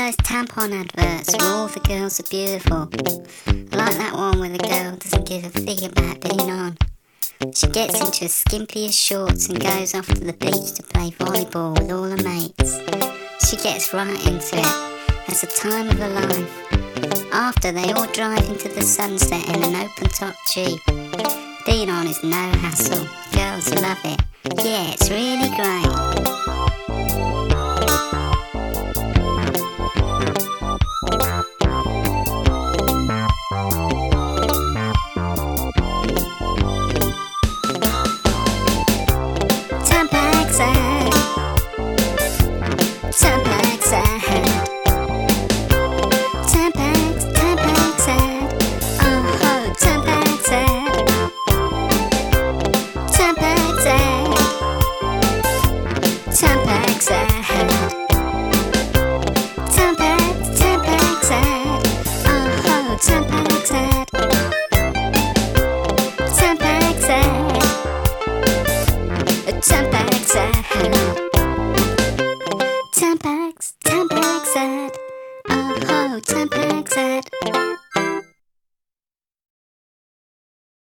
those tampon adverts where all the girls are beautiful. I like that one where the girl doesn't give a fig about being on. She gets into her skimpiest shorts and goes off to the beach to play volleyball with all her mates. She gets right into it, has the time of her life. After, they all drive into the sunset in an open-top Jeep. Being on is no hassle, girls love it. Yeah, it's really great. Tampax ad. Tampax ad. Tampax ad. Oh, Tampax ad. Tampax ad. Tampax ad. Tampax ad. Oh, Tampax ad. Tampax ad. Tampax ad. Tampax ad. Oh, Tampax ad.